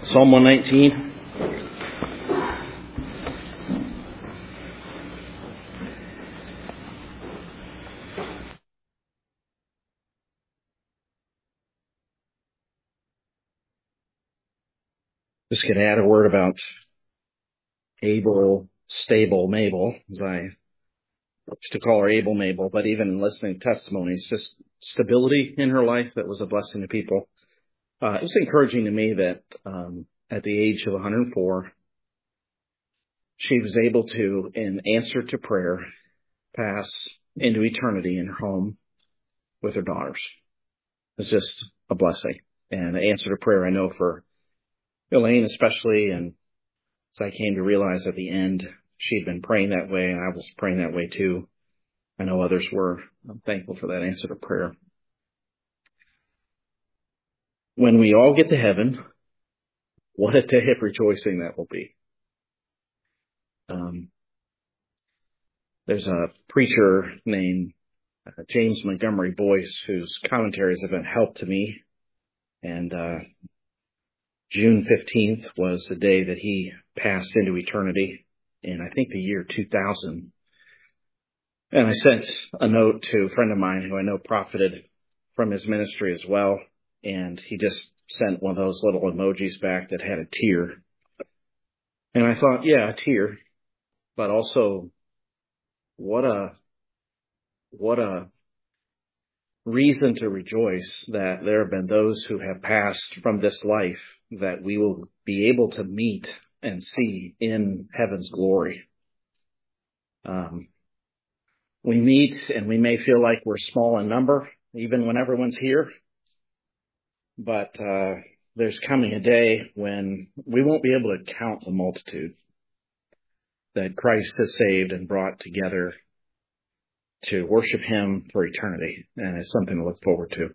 Psalm 119. Just going to add a word about Stable Mabel, as I used to call her Able Mabel, but even in listening to testimonies, just stability in her life that was a blessing to people. It was encouraging to me that at the age of 104, she was able to, in answer to prayer, pass into eternity in her home with her daughters. It's just a blessing. And the answer to prayer, I know for Elaine especially, and as I came to realize at the end, she'd been praying that way, and I was praying that way too. I know others were. I'm thankful for that answer to prayer. When we all get to heaven, what a day of rejoicing that will be. There's a preacher named James Montgomery Boyce whose commentaries have been help to me. And June 15th was the day that he passed into eternity in, I think, the year 2000. And I sent a note to a friend of mine who I know profited from his ministry as well. And he just sent one of those little emojis back that had a tear. And I thought, yeah, a tear, but also what a reason to rejoice that there have been those who have passed from this life that we will be able to meet and see in heaven's glory. We meet and we may feel like we're small in number, even when everyone's here. But there's coming a day when we won't be able to count the multitude that Christ has saved and brought together to worship him for eternity. And it's something to look forward to.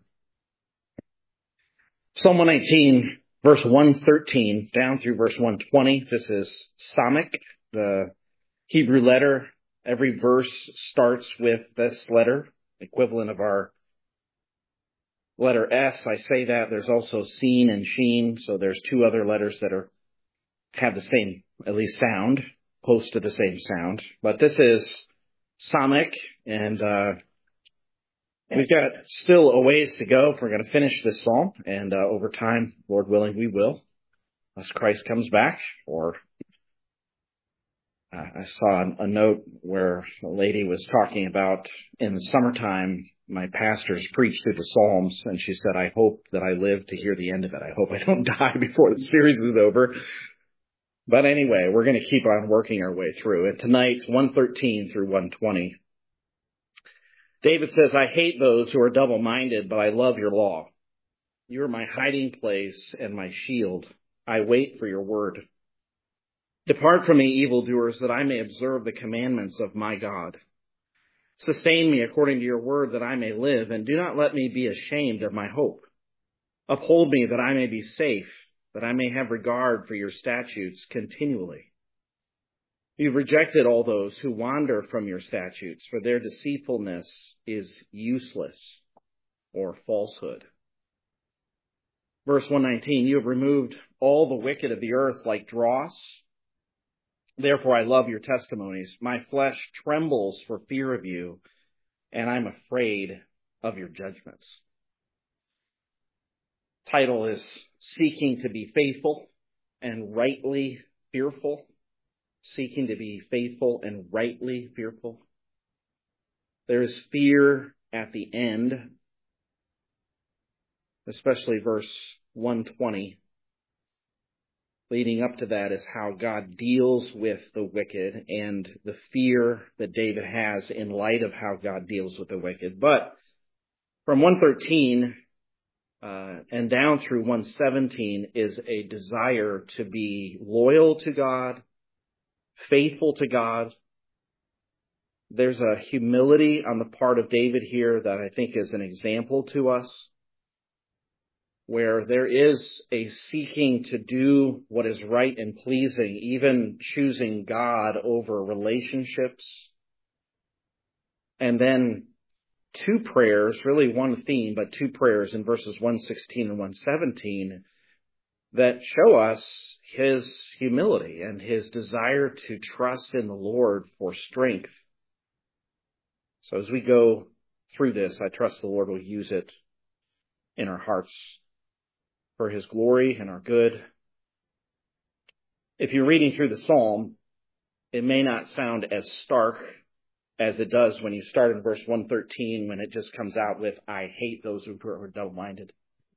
Psalm 119, verse 113 down through verse 120. This is Samach, the Hebrew letter. Every verse starts with this letter, equivalent of our letter S. I say that there's also Sin and Sheen, so there's two other letters that have the same, at least sound, close to the same sound. But this is Samach, and we've got still a ways to go if we're going to finish this psalm, and over time, Lord willing, we will, unless Christ comes back. Or I saw a note where a lady was talking about in the summertime, my pastors preached through the Psalms, and she said, I hope that I live to hear the end of it. I hope I don't die before the series is over. But anyway, we're going to keep on working our way through. And tonight, 113 through 120. David says, I hate those who are double-minded, but I love your law. You are my hiding place and my shield. I wait for your word. Depart from me, evildoers, that I may observe the commandments of my God. Sustain me according to your word that I may live, and do not let me be ashamed of my hope. Uphold me that I may be safe, that I may have regard for your statutes continually. You've rejected all those who wander from your statutes, for their deceitfulness is useless, or falsehood. Verse 119, you have removed all the wicked of the earth like dross. Therefore I love your testimonies. My flesh trembles for fear of you, and I'm afraid of your judgments. Title is Seeking to be Faithful and Rightly Fearful. Seeking to be faithful and rightly fearful. There is fear at the end, especially verse 120. Leading up to that is how God deals with the wicked and the fear that David has in light of how God deals with the wicked. But from 113 and down through 117 is a desire to be loyal to God, faithful to God. There's a humility on the part of David here that I think is an example to us, where there is a seeking to do what is right and pleasing, even choosing God over relationships. And then two prayers, really one theme, but two prayers in verses 116 and 117 that show us his humility and his desire to trust in the Lord for strength. So as we go through this, I trust the Lord will use it in our hearts for his glory and our good. If you're reading through the psalm, it may not sound as stark as it does when you start in verse 113, when it just comes out with, I hate those who are double-minded.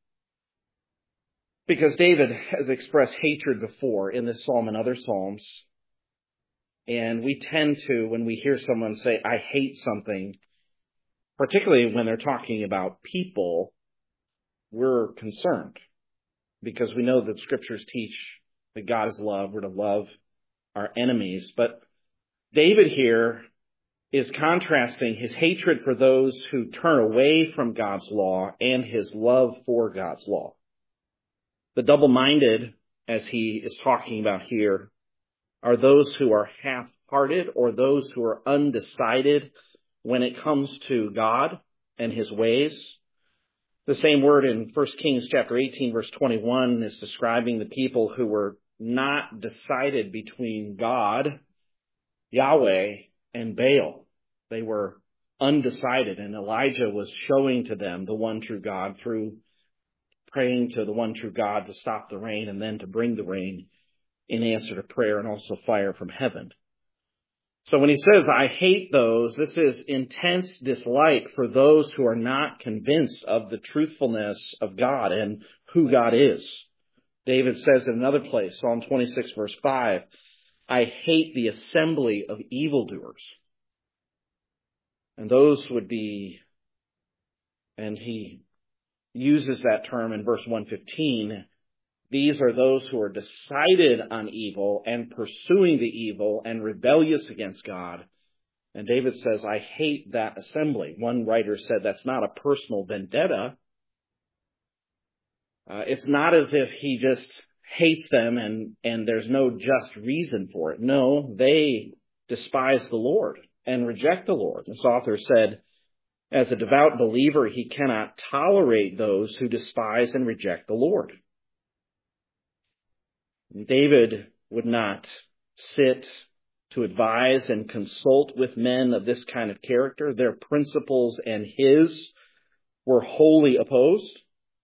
Because David has expressed hatred before in this psalm and other psalms. And we tend to, when we hear someone say, I hate something, particularly when they're talking about people, we're concerned. Because we know that scriptures teach that God is love, we're to love our enemies. But David here is contrasting his hatred for those who turn away from God's law and his love for God's law. The double-minded, as he is talking about here, are those who are half-hearted or those who are undecided when it comes to God and his ways. The same word in 1 Kings chapter 18, verse 21 is describing the people who were not decided between God, Yahweh, and Baal. They were undecided, and Elijah was showing to them the one true God through praying to the one true God to stop the rain and then to bring the rain in answer to prayer and also fire from heaven. So when he says, I hate those, this is intense dislike for those who are not convinced of the truthfulness of God and who God is. David says in another place, Psalm 26, verse 5, I hate the assembly of evildoers. And those would be, and he uses that term in verse 115, these are those who are decided on evil and pursuing the evil and rebellious against God. And David says, I hate that assembly. One writer said that's not a personal vendetta. It's not as if he just hates them and there's no just reason for it. No, they despise the Lord and reject the Lord. This author said, as a devout believer, he cannot tolerate those who despise and reject the Lord. David would not sit to advise and consult with men of this kind of character. Their principles and his were wholly opposed.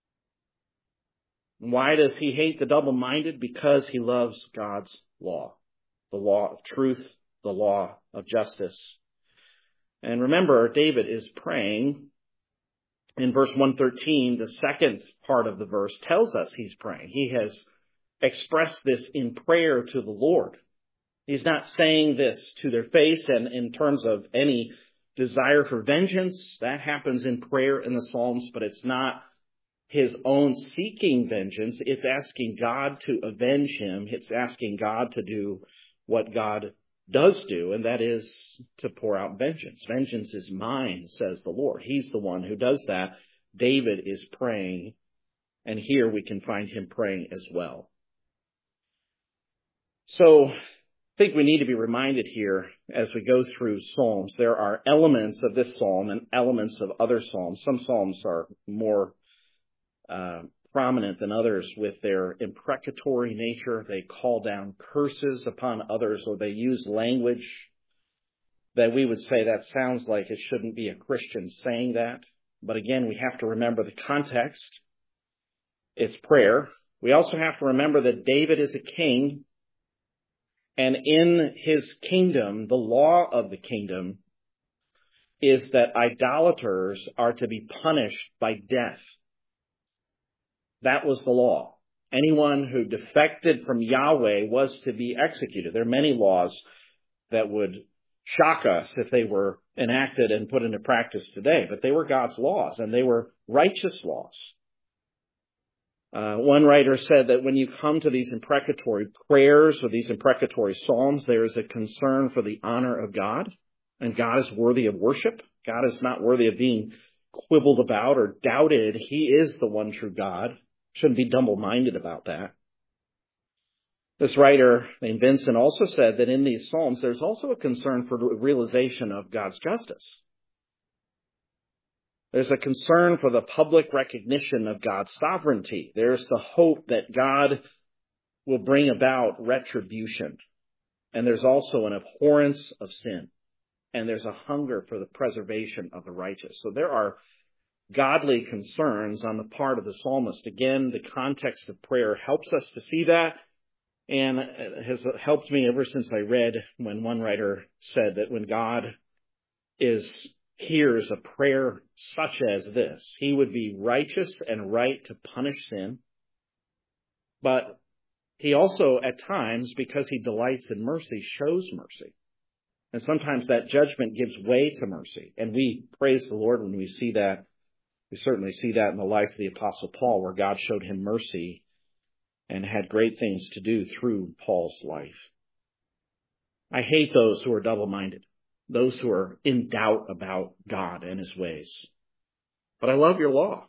Why does he hate the double-minded? Because he loves God's law, the law of truth, the law of justice. And remember, David is praying. In verse 113, the second part of the verse tells us he's praying. He has expressed this in prayer to the Lord. He's not saying this to their face and in terms of any desire for vengeance. That happens in prayer in the Psalms, but it's not his own seeking vengeance. It's asking God to avenge him. It's asking God to do what God does do, and that is to pour out vengeance. Vengeance is mine, says the Lord. He's the one who does that. David is praying, and here we can find him praying as well. So I think we need to be reminded here as we go through Psalms, there are elements of this Psalm and elements of other Psalms. Some Psalms are more prominent than others with their imprecatory nature. They call down curses upon others, or they use language that we would say that sounds like it shouldn't be a Christian saying that. But again, we have to remember the context. It's prayer. We also have to remember that David is a king, and in his kingdom, the law of the kingdom is that idolaters are to be punished by death. That was the law. Anyone who defected from Yahweh was to be executed. There are many laws that would shock us if they were enacted and put into practice today, but they were God's laws, and they were righteous laws. One writer said that when you come to these imprecatory prayers or these imprecatory psalms, there is a concern for the honor of God, and God is worthy of worship. God is not worthy of being quibbled about or doubted. He is the one true God. Shouldn't be double-minded about that. This writer named Vincent also said that in these psalms, there's also a concern for the realization of God's justice. There's a concern for the public recognition of God's sovereignty. There's the hope that God will bring about retribution. And there's also an abhorrence of sin. And there's a hunger for the preservation of the righteous. So there are godly concerns on the part of the psalmist. Again, the context of prayer helps us to see that, and it has helped me ever since I read when one writer said that when God hears a prayer such as this, he would be righteous and right to punish sin, but he also at times, because he delights in mercy, shows mercy. And sometimes that judgment gives way to mercy. And we praise the Lord when we see that. We certainly see that in the life of the Apostle Paul, where God showed him mercy and had great things to do through Paul's life. I hate those who are double-minded, those who are in doubt about God and his ways. But I love your law.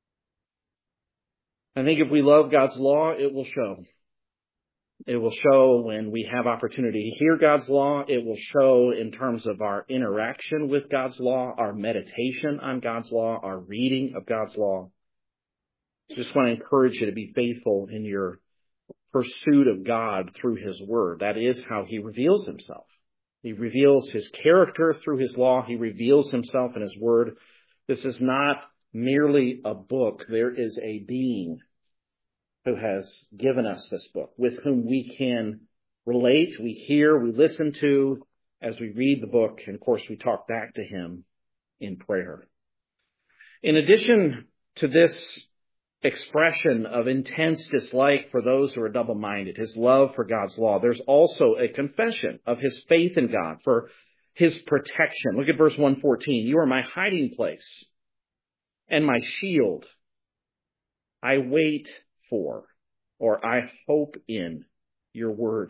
I think if we love God's law, it will show. It will show when we have opportunity to hear God's law. It will show in terms of our interaction with God's law, our meditation on God's law, our reading of God's law. Just want to encourage you to be faithful in your pursuit of God through his word. That is how he reveals himself. He reveals his character through his law. He reveals himself in his word. This is not merely a book. There is a being who has given us this book, with whom we can relate, we hear, we listen to as we read the book, and of course we talk back to him in prayer. In addition to this expression of intense dislike for those who are double-minded, his love for God's law, there's also a confession of his faith in God, for his protection. Look at verse 114. You are my hiding place and my shield. I wait for, or I hope in your word.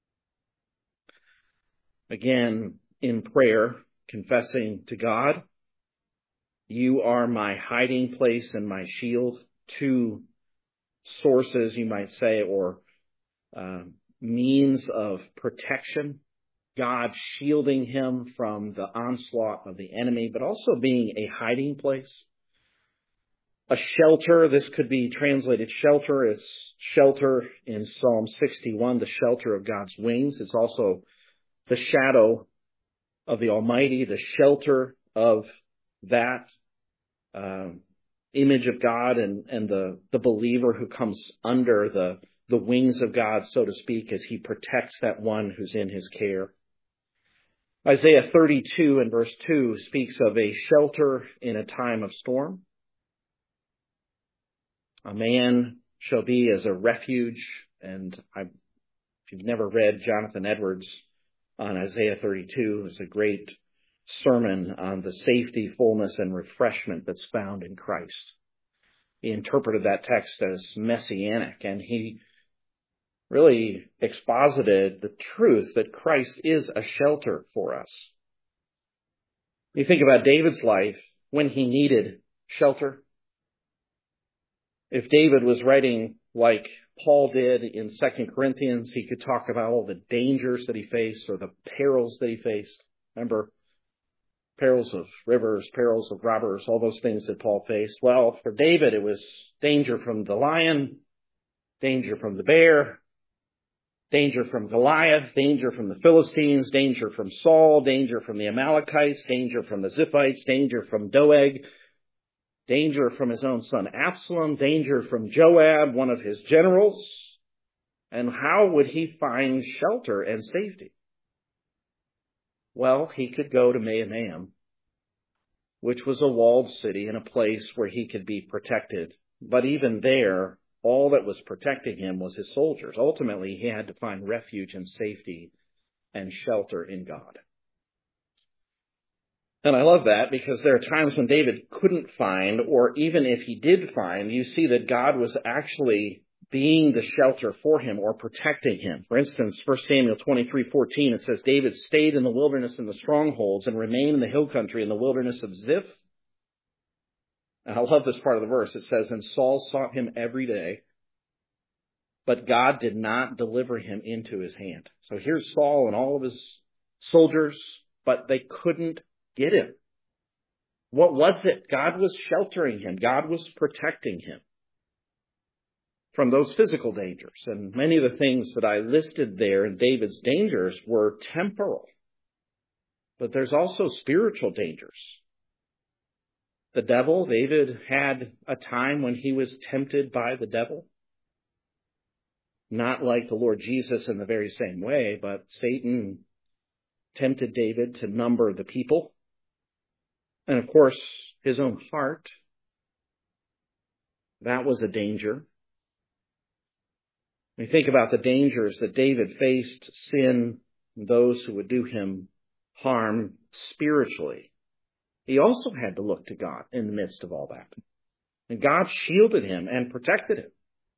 Again, in prayer, confessing to God, you are my hiding place and my shield. Two sources, you might say, or means of protection. God shielding him from the onslaught of the enemy, but also being a hiding place. A shelter, this could be translated shelter. It's shelter in Psalm 61, the shelter of God's wings. It's also the shadow of the Almighty, the shelter of that image of God and the believer who comes under the wings of God, so to speak, as he protects that one who's in his care. Isaiah 32 and verse 2 speaks of a shelter in a time of storm. A man shall be as a refuge, and if you've never read Jonathan Edwards on Isaiah 32, it's a great sermon on the safety, fullness, and refreshment that's found in Christ. He interpreted that text as messianic, and he really exposited the truth that Christ is a shelter for us. You think about David's life when he needed shelter. If David was writing like Paul did in 2 Corinthians, he could talk about all the dangers that he faced or the perils that he faced. Remember, perils of rivers, perils of robbers, all those things that Paul faced. Well, for David, it was danger from the lion, danger from the bear, danger from Goliath, danger from the Philistines, danger from Saul, danger from the Amalekites, danger from the Ziphites, danger from Doeg, danger from his own son Absalom, danger from Joab, one of his generals. And how would he find shelter and safety? Well, he could go to Mahanaim, which was a walled city and a place where he could be protected. But even there, all that was protecting him was his soldiers. Ultimately, he had to find refuge and safety and shelter in God. And I love that because there are times when David couldn't find, or even if he did find, you see that God was actually being the shelter for him or protecting him. For instance, 1 Samuel 23:14, it says, David stayed in the wilderness in the strongholds and remained in the hill country in the wilderness of Ziph. And I love this part of the verse. It says, and Saul sought him every day, but God did not deliver him into his hand. So here's Saul and all of his soldiers, but they couldn't get him. What was it? God was sheltering him. God was protecting him from those physical dangers. And many of the things that I listed there in David's dangers were temporal. But there's also spiritual dangers. The devil, David had a time when he was tempted by the devil. Not like the Lord Jesus in the very same way, but Satan tempted David to number the people. And of course, his own heart. That was a danger. When you think about the dangers that David faced, sin, those who would do him harm spiritually, he also had to look to God in the midst of all that. And God shielded him and protected him.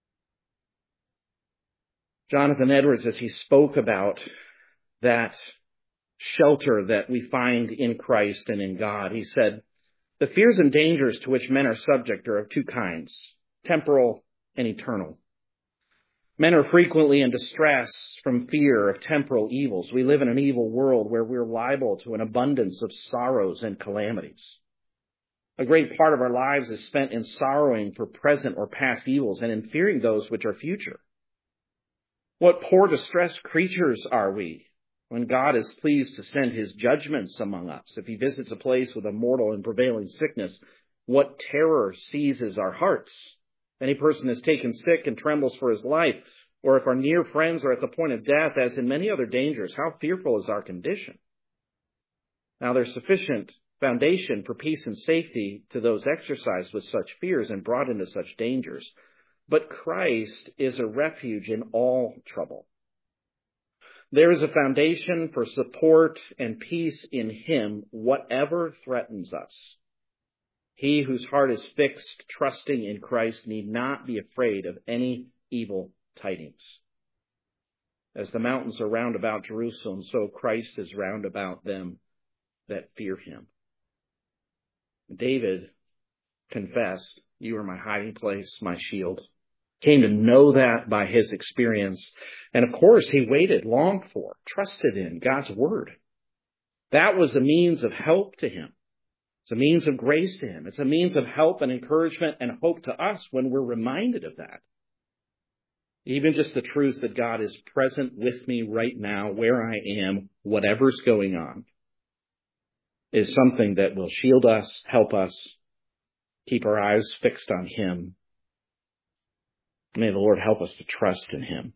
Jonathan Edwards, as he spoke about that shelter that we find in Christ and in God, he said, "The fears and dangers to which men are subject are of two kinds, temporal and eternal. Men are frequently in distress from fear of temporal evils. We live in an evil world where we're liable to an abundance of sorrows and calamities. A great part of our lives is spent in sorrowing for present or past evils and in fearing those which are future. What poor distressed creatures are we when God is pleased to send his judgments among us. If he visits a place with a mortal and prevailing sickness, what terror seizes our hearts? Any person is taken sick and trembles for his life, or if our near friends are at the point of death, as in many other dangers, how fearful is our condition? Now there's sufficient foundation for peace and safety to those exercised with such fears and brought into such dangers. But Christ is a refuge in all trouble. There is a foundation for support and peace in him, whatever threatens us. He whose heart is fixed, trusting in Christ, need not be afraid of any evil tidings. As the mountains are round about Jerusalem, so Christ is round about them that fear him." David confessed, "You are my hiding place, my shield." Came to know that by his experience. And of course, he waited, longed for, trusted in God's word. That was a means of help to him. It's a means of grace to him. It's a means of help and encouragement and hope to us when we're reminded of that. Even just the truth that God is present with me right now, where I am, whatever's going on, is something that will shield us, help us, keep our eyes fixed on him. May the Lord help us to trust in him.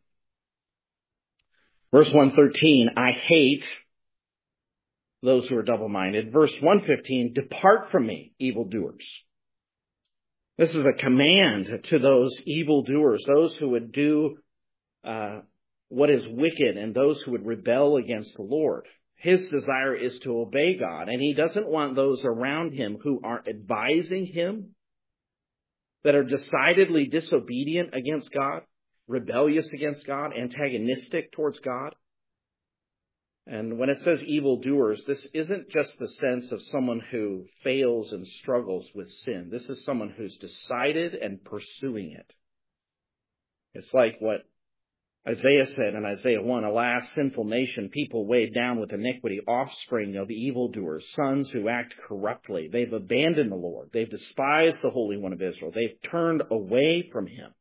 Verse 113, "I hate those who are double-minded." Verse 115, "Depart from me, evildoers." This is a command to those evildoers, those who would do what is wicked and those who would rebel against the Lord. His desire is to obey God, and he doesn't want those around him who are advising him, that are decidedly disobedient against God, rebellious against God, antagonistic towards God. And when it says evildoers, this isn't just the sense of someone who fails and struggles with sin. This is someone who's decided and pursuing it. It's like what Isaiah said in Isaiah 1, "Alas, sinful nation, people weighed down with iniquity, offspring of evildoers, sons who act corruptly. They've abandoned the Lord. They've despised the Holy One of Israel. They've turned away from him."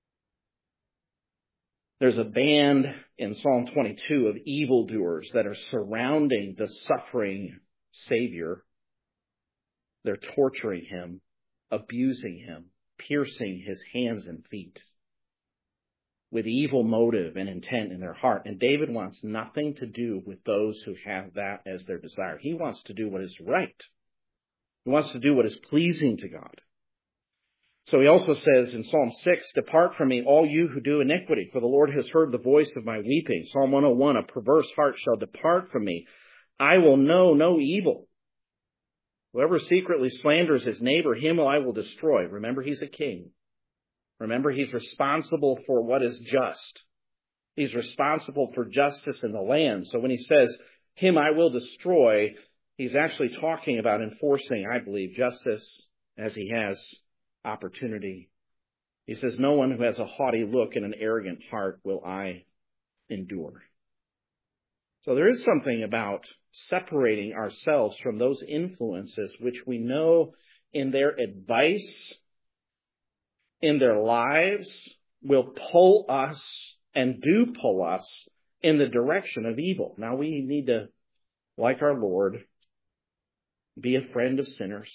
There's a band in Psalm 22 of evildoers that are surrounding the suffering Savior. They're torturing him, abusing him, piercing his hands and feet with evil motive and intent in their heart. And David wants nothing to do with those who have that as their desire. He wants to do what is right. He wants to do what is pleasing to God. So he also says in Psalm 6, "Depart from me, all you who do iniquity, for the Lord has heard the voice of my weeping." Psalm 101, "A perverse heart shall depart from me. I will know no evil. Whoever secretly slanders his neighbor, him I will destroy." Remember, he's a king. Remember, he's responsible for what is just. He's responsible for justice in the land. So when he says, "him I will destroy," he's actually talking about enforcing, I believe, justice as he has opportunity. He says, "No one who has a haughty look and an arrogant heart will I endure." So there is something about separating ourselves from those influences which we know in their advice, in their lives, will pull us and do pull us in the direction of evil. Now we need to, like our Lord, be a friend of sinners.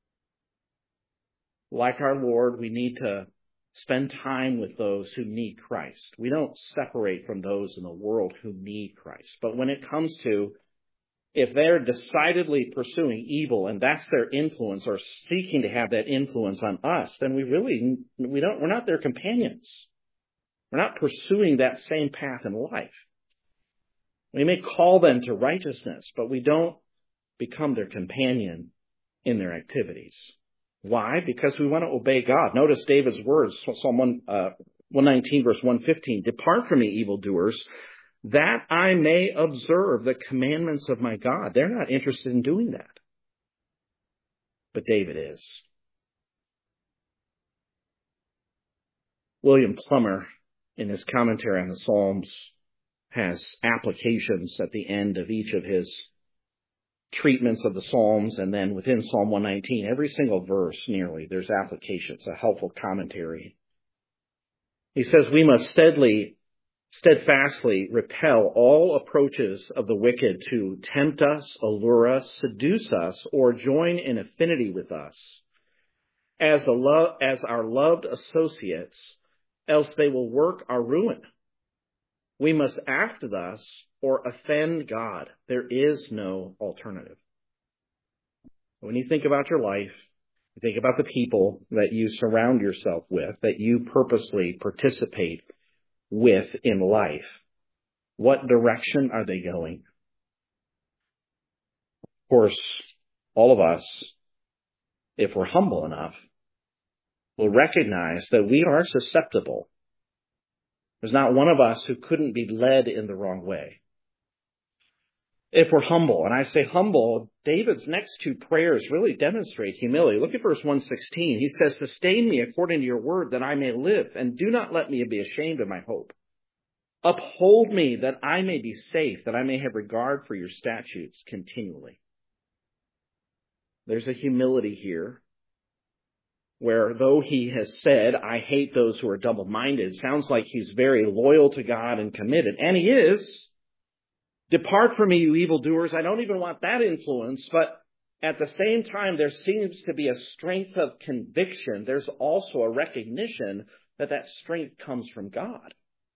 Like our Lord, we need to spend time with those who need Christ. We don't separate from those in the world who need Christ. But when it comes to, if they're decidedly pursuing evil and that's their influence or seeking to have that influence on us, then we're not their companions. We're not pursuing that same path in life. We may call them to righteousness, but we don't become their companion in their activities. Why? Because we want to obey God. Notice David's words, Psalm 119, verse 115. Depart from me, evildoers, that I may observe the commandments of my God. They're not interested in doing that. But David is. William Plummer, in his commentary on the Psalms, has applications at the end of each of his treatments of the Psalms, and then within Psalm 119, every single verse nearly, there's applications, a helpful commentary. He says, we must steadfastly repel all approaches of the wicked to tempt us, allure us, seduce us, or join in affinity with us as our loved associates, else they will work our ruin. We must act thus or offend God. There is no alternative. When you think about your life, you think about the people that you surround yourself with, that you purposely participate with in life. What direction are they going? Of course, all of us, if we're humble enough, will recognize that we are susceptible. There's not one of us who couldn't be led in the wrong way. If we're humble, and I say humble, David's next two prayers really demonstrate humility. Look at verse 116. He says, sustain me according to your word that I may live, and do not let me be ashamed of my hope. Uphold me that I may be safe, that I may have regard for your statutes continually. There's a humility here where though he has said, I hate those who are double-minded, sounds like he's very loyal to God and committed. And he is. Depart from me, you evildoers. I don't even want that influence. But at the same time, there seems to be a strength of conviction. There's also a recognition that that strength comes from God.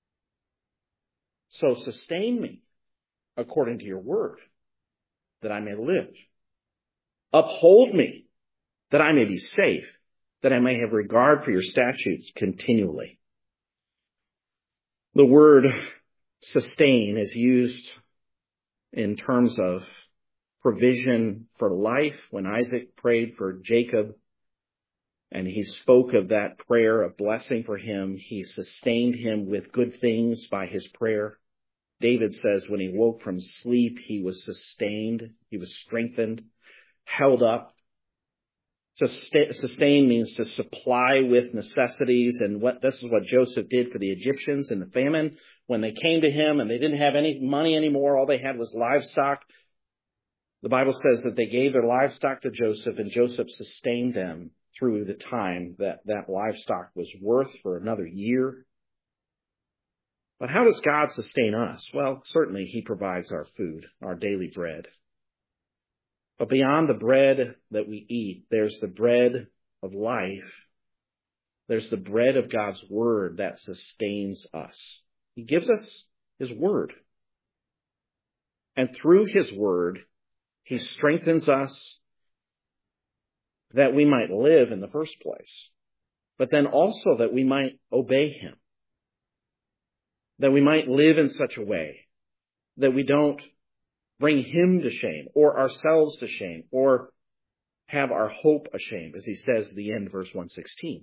So sustain me according to your word, that I may live. Uphold me, that I may be safe, that I may have regard for your statutes continually. The word sustain is used in terms of provision for life. When Isaac prayed for Jacob and he spoke of that prayer of blessing for him, he sustained him with good things by his prayer. David says when he woke from sleep, he was sustained, he was strengthened, held up. To sustain means to supply with necessities, and this is what Joseph did for the Egyptians in the famine. When they came to him and they didn't have any money anymore, all they had was livestock. The Bible says that they gave their livestock to Joseph, and Joseph sustained them through the time that livestock was worth for another year. But how does God sustain us? Well, certainly he provides our food, our daily bread. But beyond the bread that we eat, there's the bread of life. There's the bread of God's word that sustains us. He gives us his word. And through his word, he strengthens us that we might live in the first place, but then also that we might obey him, that we might live in such a way that we don't bring him to shame or ourselves to shame or have our hope ashamed, as he says at the end of verse 116.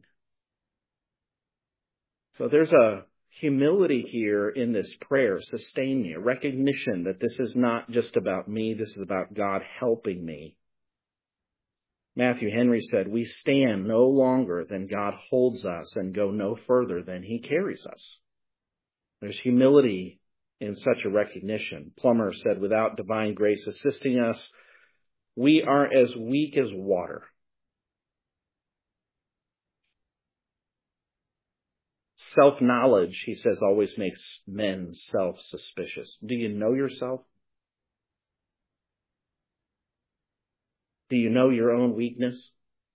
So there's a humility here in this prayer, sustain me, a recognition that this is not just about me, this is about God helping me. Matthew Henry said, we stand no longer than God holds us and go no further than he carries us. There's humility in such a recognition. Plummer said, without divine grace assisting us, we are as weak as water. Self-knowledge, he says, always makes men self-suspicious. Do you know yourself? Do you know your own weakness?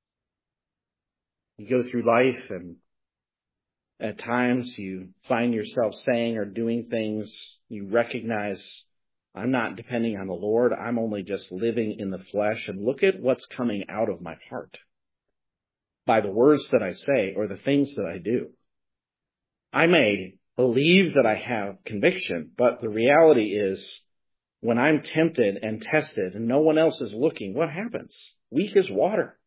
You go through life and at times you find yourself saying or doing things you recognize, I'm not depending on the Lord. I'm only just living in the flesh. And look at what's coming out of my heart by the words that I say or the things that I do. I may believe that I have conviction, but the reality is when I'm tempted and tested and no one else is looking, what happens? Weak as water.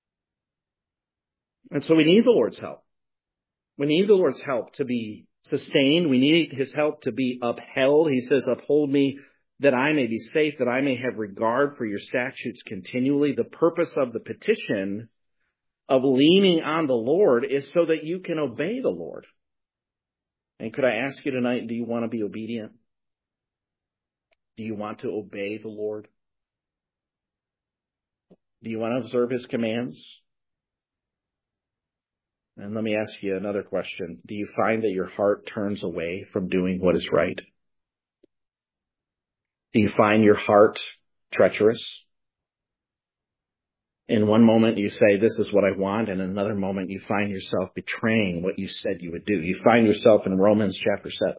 And so we need the Lord's help. We need the Lord's help to be sustained. We need his help to be upheld. He says, uphold me that I may be safe, that I may have regard for your statutes continually. The purpose of the petition of leaning on the Lord is so that you can obey the Lord. And could I ask you tonight, do you want to be obedient? Do you want to obey the Lord? Do you want to observe his commands? And let me ask you another question. Do you find that your heart turns away from doing what is right? Do you find your heart treacherous? In one moment you say, this is what I want, and in another moment you find yourself betraying what you said you would do. You find yourself in Romans chapter 7.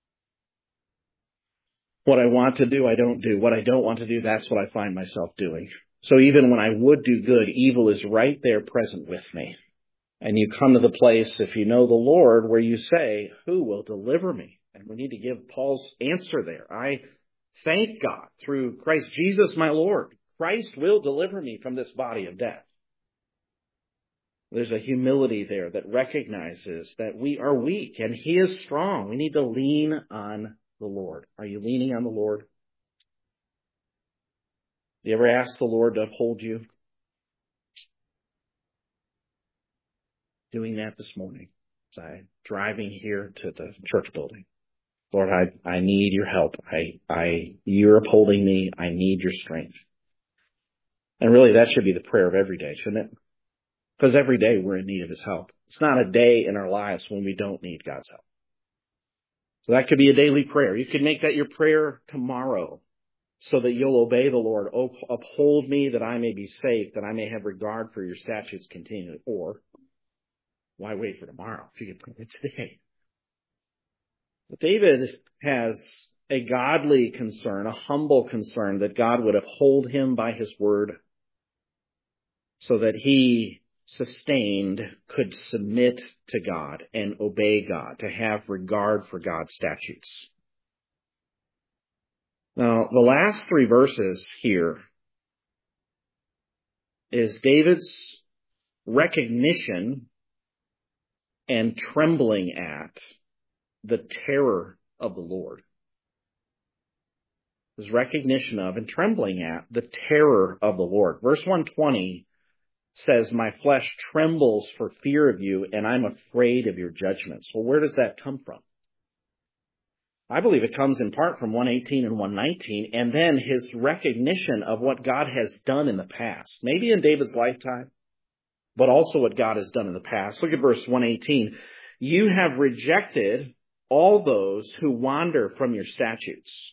What I want to do, I don't do. What I don't want to do, that's what I find myself doing. So even when I would do good, evil is right there present with me. And you come to the place, if you know the Lord, where you say, who will deliver me? And we need to give Paul's answer there. I thank God through Christ Jesus my Lord. Christ will deliver me from this body of death. There's a humility there that recognizes that we are weak and he is strong. We need to lean on the Lord. Are you leaning on the Lord? You ever ask the Lord to uphold you? Doing that this morning as I'm driving here to the church building. Lord, I need your help. You're upholding me. I need your strength. And really, that should be the prayer of every day, shouldn't it? Because every day we're in need of his help. It's not a day in our lives when we don't need God's help. So that could be a daily prayer. You could make that your prayer tomorrow so that you'll obey the Lord. Oh, uphold me that I may be safe, that I may have regard for your statutes continually. Or, why wait for tomorrow if you can pray it today? But David has a godly concern, a humble concern that God would uphold him by his word so that he sustained could submit to God and obey God, to have regard for God's statutes. Now, the last three verses here is David's recognition and trembling at the terror of the Lord. His recognition of and trembling at the terror of the Lord. Verse 120 says, my flesh trembles for fear of you, and I'm afraid of your judgments. Well, where does that come from? I believe it comes in part from 118 and 119, and then his recognition of what God has done in the past. Maybe in David's lifetime, but also what God has done in the past. Look at verse 118. You have rejected all those who wander from your statutes,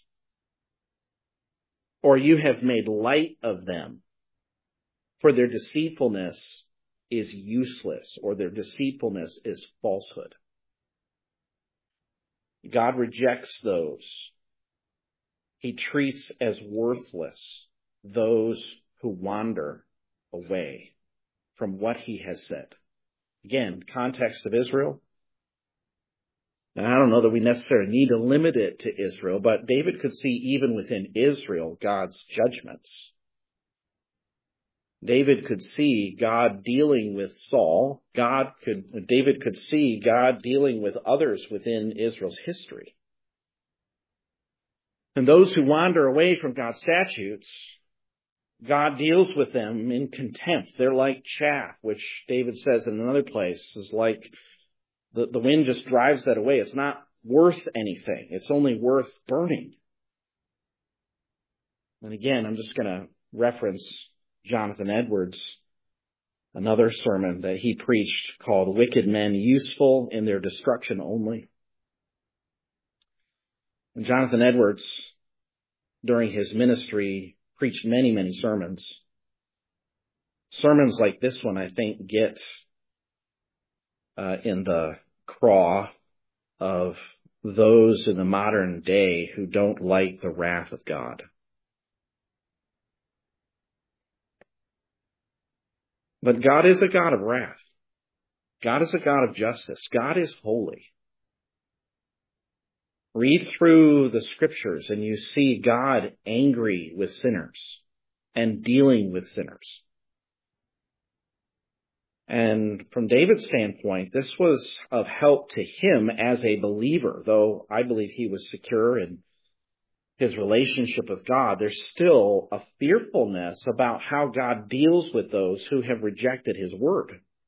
or you have made light of them. For their deceitfulness is useless, or their deceitfulness is falsehood. God rejects those. He treats as worthless those who wander away from what he has said. Again, context of Israel. And I don't know that we necessarily need to limit it to Israel, but David could see even within Israel God's judgments. David could see God dealing with Saul. David could see God dealing with others within Israel's history. And those who wander away from God's statutes, God deals with them in contempt. They're like chaff, which David says in another place is like the wind just drives that away. It's not worth anything. It's only worth burning. And again, I'm just going to reference Jonathan Edwards, another sermon that he preached called Wicked Men Useful in Their Destruction Only. And Jonathan Edwards, during his ministry, preached many, many sermons. Sermons like this one, I think, get in the craw of those in the modern day who don't like the wrath of God. But God is a God of wrath. God is a God of justice. God is holy. Read through the scriptures and you see God angry with sinners and dealing with sinners. And from David's standpoint, this was of help to him as a believer, though I believe he was secure in his relationship with God. There's still a fearfulness about how God deals with those who have rejected his word.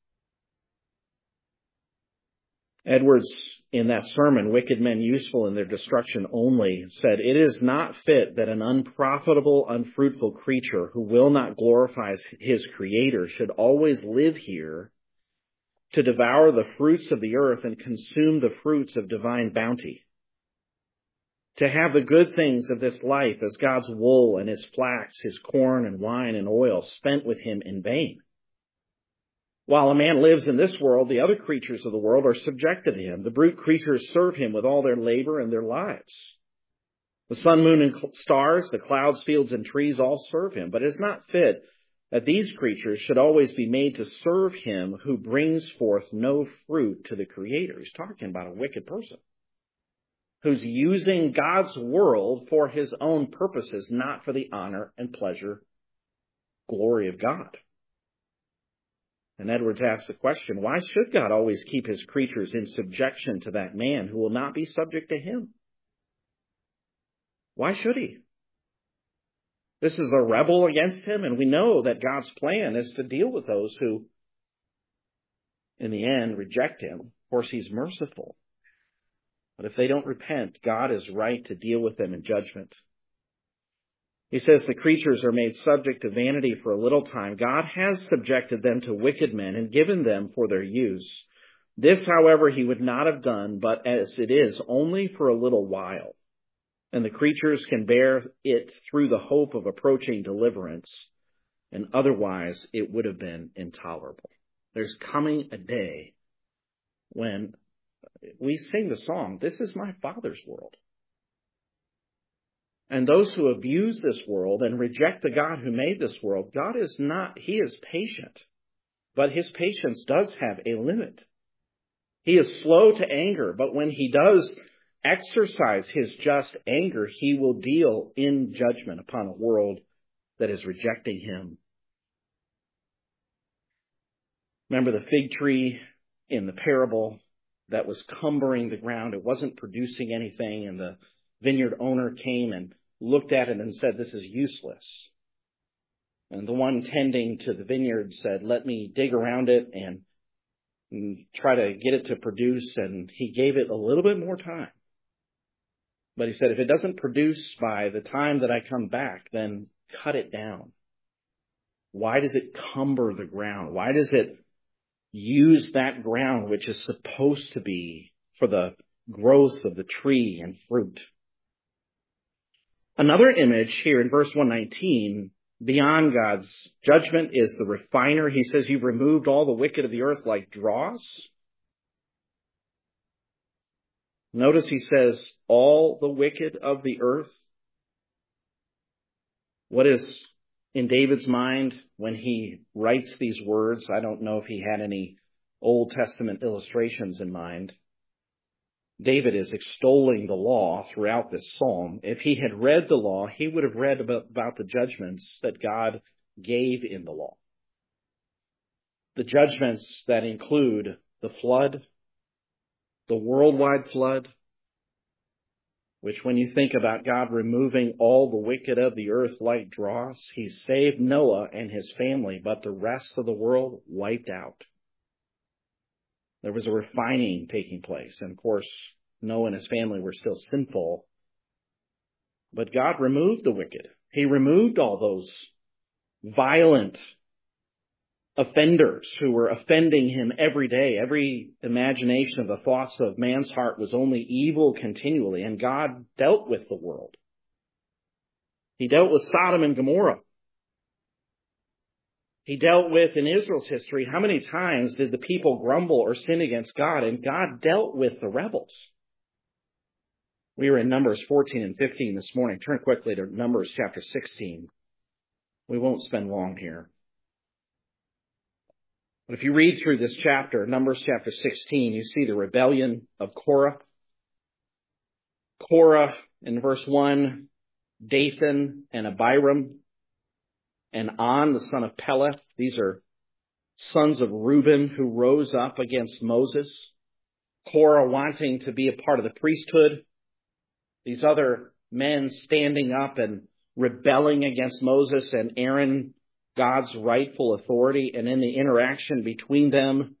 Edwards, in that sermon, Wicked Men Useful in Their Destruction Only, said, "It is not fit that an unprofitable, unfruitful creature who will not glorify his Creator should always live here to devour the fruits of the earth and consume the fruits of divine bounty. To have the good things of this life as God's wool and his flax, his corn and wine and oil spent with him in vain. While a man lives in this world, the other creatures of the world are subjected to him. The brute creatures serve him with all their labor and their lives. The sun, moon, and stars, the clouds, fields, and trees all serve him. But it is not fit that these creatures should always be made to serve him who brings forth no fruit to the Creator." He's talking about a wicked person who's using God's world for his own purposes, not for the honor and pleasure, glory of God. And Edwards asked the question, why should God always keep his creatures in subjection to that man who will not be subject to him? Why should he? This is a rebel against him, and we know that God's plan is to deal with those who, in the end, reject him. Of course, he's merciful. But if they don't repent, God is right to deal with them in judgment. He says the creatures are made subject to vanity for a little time. God has subjected them to wicked men and given them for their use. This, however, he would not have done, but as it is, only for a little while. And the creatures can bear it through the hope of approaching deliverance, and otherwise it would have been intolerable. There's coming a day when we sing the song, "This is my Father's world." And those who abuse this world and reject the God who made this world, God is not, he is patient, but his patience does have a limit. He is slow to anger, but when he does exercise his just anger, he will deal in judgment upon a world that is rejecting him. Remember the fig tree in the parable that was cumbering the ground? It wasn't producing anything, and the vineyard owner came and looked at it and said, "This is useless." And the one tending to the vineyard said, "Let me dig around it and try to get it to produce." And he gave it a little bit more time. But he said, "If it doesn't produce by the time that I come back, then cut it down." Why does it cumber the ground? Why does it use that ground which is supposed to be for the growth of the tree and fruit? Another image here in verse 119, beyond God's judgment, is the refiner. He says, "You've removed all the wicked of the earth like dross." Notice he says, all the wicked of the earth. What is in David's mind when he writes these words? I don't know if he had any Old Testament illustrations in mind. David is extolling the law throughout this psalm. If he had read the law, he would have read about the judgments that God gave in the law. The judgments that include the flood, the worldwide flood, which when you think about God removing all the wicked of the earth like dross, he saved Noah and his family, but the rest of the world wiped out. There was a refining taking place. And of course, Noah and his family were still sinful. But God removed the wicked. He removed all those violent offenders who were offending him every day. Every imagination of the thoughts of man's heart was only evil continually, and God dealt with the world. He dealt with Sodom and Gomorrah. He dealt with, in Israel's history, how many times did the people grumble or sin against God, and God dealt with the rebels. We were in Numbers 14 and 15 this morning. Turn quickly to Numbers chapter 16. We won't spend long here. But if you read through this chapter, Numbers chapter 16, you see the rebellion of Korah. Korah, in verse 1, Dathan and Abiram, and On, the son of Peleth. These are sons of Reuben who rose up against Moses. Korah wanting to be a part of the priesthood. These other men standing up and rebelling against Moses and Aaron, God's rightful authority. And in the interaction between them,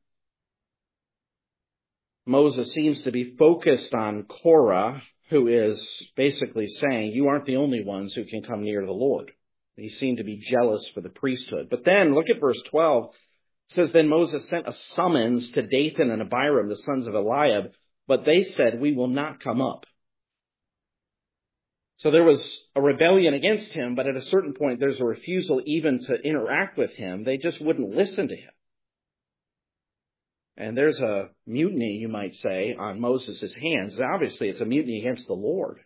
Moses seems to be focused on Korah, who is basically saying, you aren't the only ones who can come near the Lord. He seemed to be jealous for the priesthood. But then, look at verse 12. It says, then Moses sent a summons to Dathan and Abiram, the sons of Eliab, but they said, we will not come up. So there was a rebellion against him, but at a certain point there's a refusal even to interact with him. They just wouldn't listen to him. And there's a mutiny, you might say, on Moses' hands. Obviously, it's a mutiny against the Lord.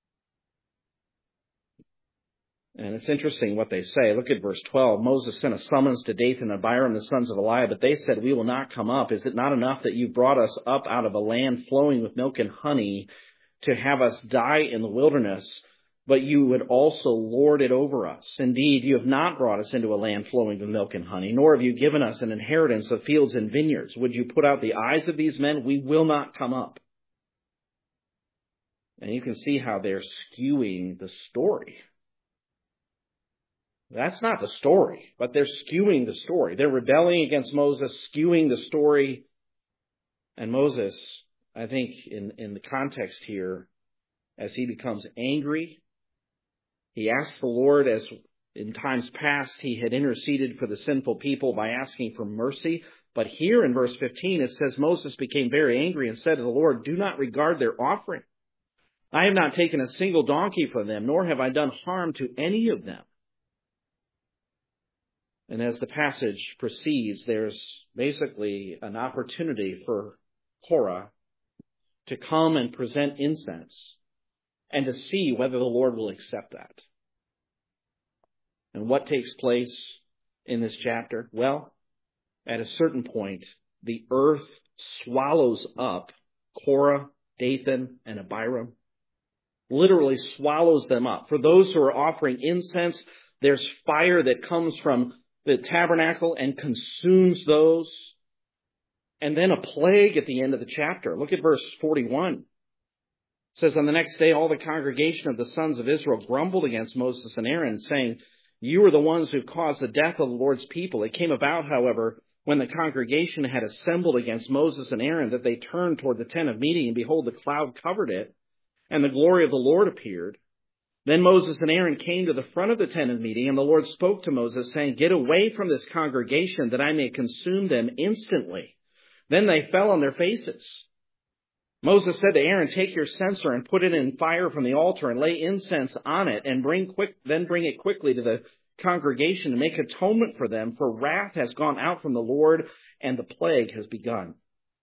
And it's interesting what they say. Look at verse 12. Moses sent a summons to Dathan and Abiram, the sons of Eliab, but they said, we will not come up. Is it not enough that you brought us up out of a land flowing with milk and honey to have us die in the wilderness, but you would also lord it over us? Indeed, you have not brought us into a land flowing with milk and honey, nor have you given us an inheritance of fields and vineyards. Would you put out the eyes of these men? We will not come up. And you can see how they're skewing the story. That's not the story, but they're skewing the story. They're rebelling against Moses, skewing the story. And Moses, I think in the context here, as he becomes angry, he asks the Lord, as in times past he had interceded for the sinful people by asking for mercy. But here in verse 15 it says, Moses became very angry and said to the Lord, do not regard their offering. I have not taken a single donkey from them, nor have I done harm to any of them. And as the passage proceeds, there's basically an opportunity for Korah to come and present incense and to see whether the Lord will accept that. And what takes place in this chapter? Well, at a certain point, the earth swallows up Korah, Dathan, and Abiram. Literally swallows them up. For those who are offering incense, there's fire that comes from the tabernacle and consumes those. And then a plague at the end of the chapter. Look at verse 41. It says, on the next day, all the congregation of the sons of Israel grumbled against Moses and Aaron, saying, you are the ones who caused the death of the Lord's people. It came about, however, when the congregation had assembled against Moses and Aaron, that they turned toward the tent of meeting, and behold, the cloud covered it, and the glory of the Lord appeared. Then Moses and Aaron came to the front of the tent of meeting, and the Lord spoke to Moses, saying, get away from this congregation, that I may consume them instantly. Then they fell on their faces. Moses said to Aaron, take your censer and put it in fire from the altar and lay incense on it, and bring it quickly to the congregation and make atonement for them, for wrath has gone out from the Lord and the plague has begun.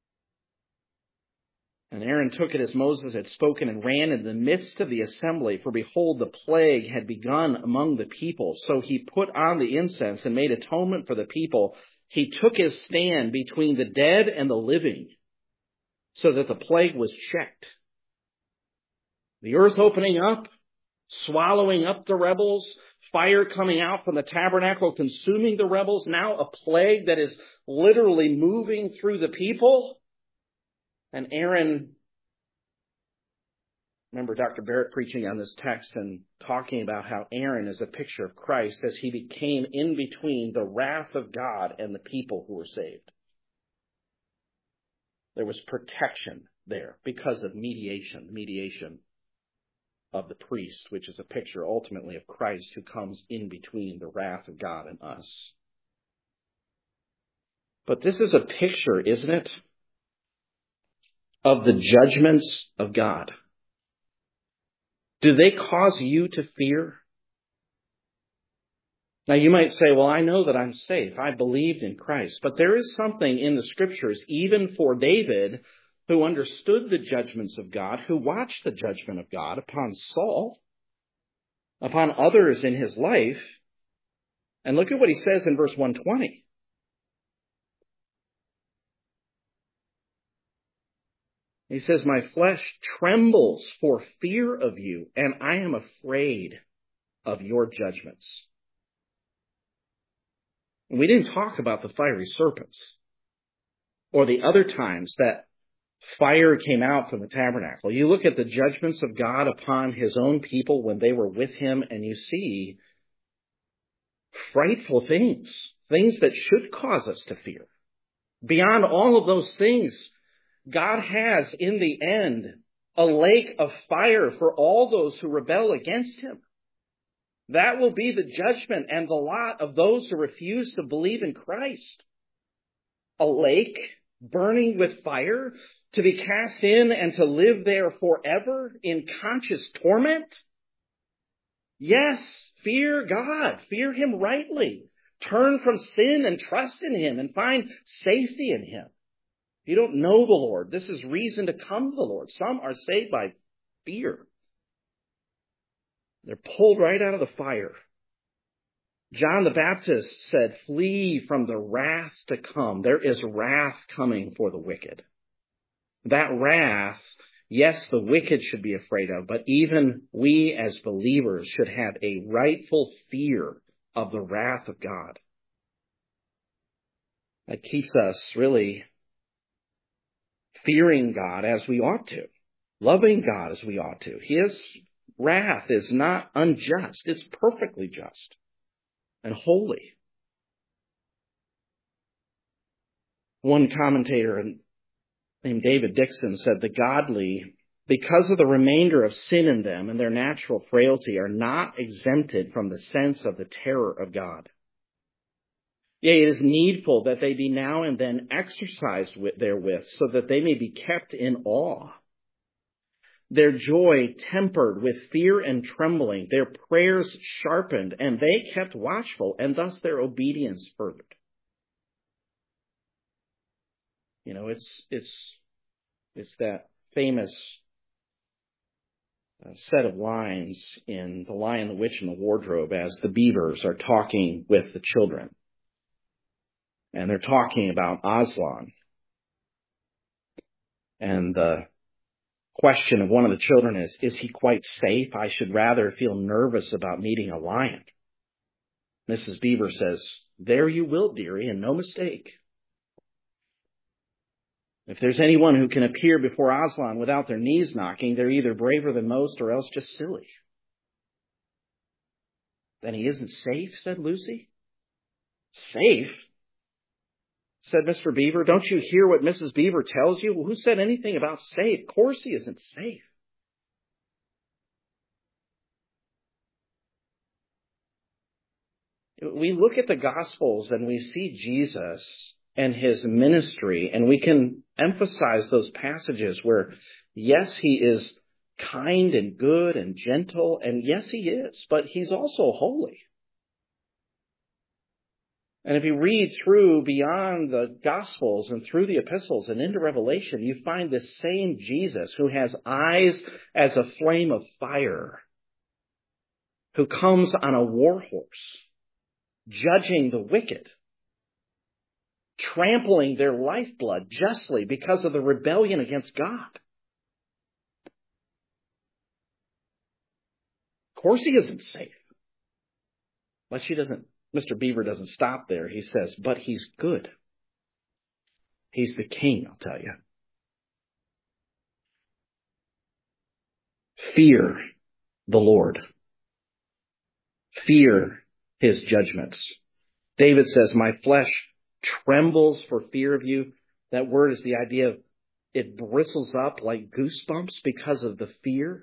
And Aaron took it as Moses had spoken and ran in the midst of the assembly, for behold, the plague had begun among the people. So he put on the incense and made atonement for the people. He took his stand between the dead and the living, so that the plague was checked. The earth opening up, swallowing up the rebels, fire coming out from the tabernacle, consuming the rebels, now a plague that is literally moving through the people. And Aaron, remember Dr. Barrett preaching on this text and talking about how Aaron is a picture of Christ as he became in between the wrath of God and the people who were saved. There was protection there because of mediation of the priest, which is a picture ultimately of Christ who comes in between the wrath of God and us. But this is a picture, isn't it, of the judgments of God. Do they cause you to fear? Now you might say, well, I know that I'm safe. I believed in Christ. But there is something in the Scriptures, even for David, who understood the judgments of God, who watched the judgment of God upon Saul, upon others in his life. And look at what he says in verse 120. He says, my flesh trembles for fear of you, and I am afraid of your judgments. We didn't talk about the fiery serpents or the other times that fire came out from the tabernacle. You look at the judgments of God upon his own people when they were with him, and you see frightful things, things that should cause us to fear. Beyond all of those things, God has in the end a lake of fire for all those who rebel against him. That will be the judgment and the lot of those who refuse to believe in Christ. A lake burning with fire to be cast in and to live there forever in conscious torment? Yes, fear God. Fear him rightly. Turn from sin and trust in him and find safety in him. If you don't know the Lord, this is reason to come to the Lord. Some are saved by fear. They're pulled right out of the fire. John the Baptist said, flee from the wrath to come. There is wrath coming for the wicked. That wrath, yes, the wicked should be afraid of, but even we as believers should have a rightful fear of the wrath of God. That keeps us really fearing God as we ought to, loving God as we ought to. His wrath is not unjust. It's perfectly just and holy. One commentator named David Dixon said, the godly, because of the remainder of sin in them and their natural frailty, are not exempted from the sense of the terror of God. Yea, it is needful that they be now and then exercised therewith, so that they may be kept in awe. Their joy tempered with fear and trembling, their prayers sharpened, and they kept watchful, and thus their obedience furthered. You know, it's that famous set of lines in The Lion, the Witch, and the Wardrobe as the beavers are talking with the children. And they're talking about Aslan. And the question of one of the children is he quite safe? I should rather feel nervous about meeting a lion. Mrs. Beaver says, there you will, dearie, and no mistake. If there's anyone who can appear before Aslan without their knees knocking, they're either braver than most or else just silly. Then he isn't safe, said Lucy. Safe? Said Mr. Beaver. Don't you hear what Mrs. Beaver tells you? Well, who said anything about safe? Of course he isn't safe. We look at the Gospels and we see Jesus and his ministry, and we can emphasize those passages where, yes, he is kind and good and gentle, and yes, he is, but he's also holy. And if you read through beyond the Gospels and through the epistles and into Revelation, you find this same Jesus who has eyes as a flame of fire, who comes on a war horse, judging the wicked, trampling their lifeblood justly because of the rebellion against God. Of course he isn't safe. But Mr. Beaver doesn't stop there. He says, but he's good. He's the king, I'll tell you. Fear the Lord. Fear his judgments. David says, my flesh trembles for fear of you. That word is the idea of it bristles up like goosebumps because of the fear.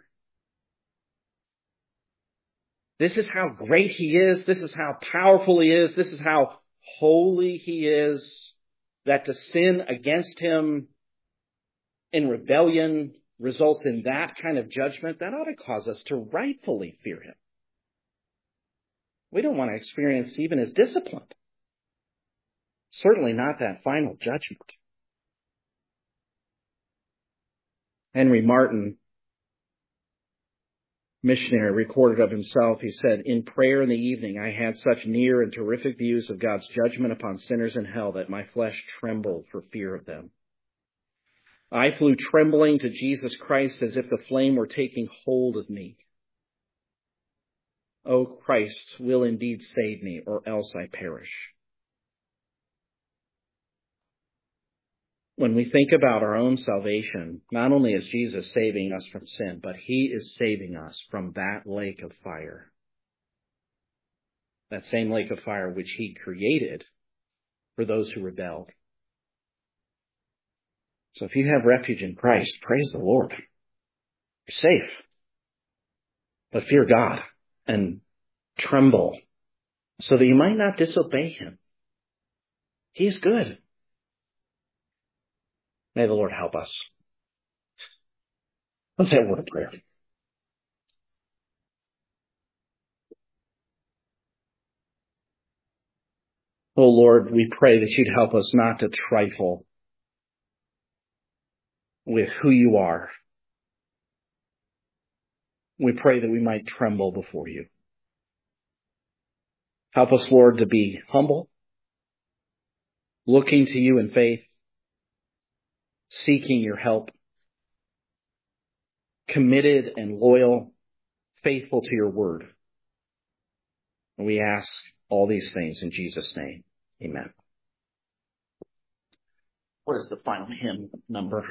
This is how great he is. This is how powerful he is. This is how holy he is. That to sin against him in rebellion results in that kind of judgment, that ought to cause us to rightfully fear him. We don't want to experience even his discipline. Certainly not that final judgment. Henry Martin, missionary, recorded of himself, he said, "In prayer in the evening, I had such near and terrific views of God's judgment upon sinners in hell that my flesh trembled for fear of them. I flew trembling to Jesus Christ as if the flame were taking hold of me. O Christ will indeed save me, or else I perish." When we think about our own salvation, not only is Jesus saving us from sin, but he is saving us from that lake of fire. That same lake of fire which he created for those who rebelled. So if you have refuge in Christ, praise the Lord. You're safe. But fear God and tremble so that you might not disobey him. He is good. May the Lord help us. Let's have a word of prayer. Oh Lord, we pray that you'd help us not to trifle with who you are. We pray that we might tremble before you. Help us, Lord, to be humble, looking to you in faith, seeking your help, committed and loyal, faithful to your word. And we ask all these things in Jesus' name. Amen. What is the final hymn number?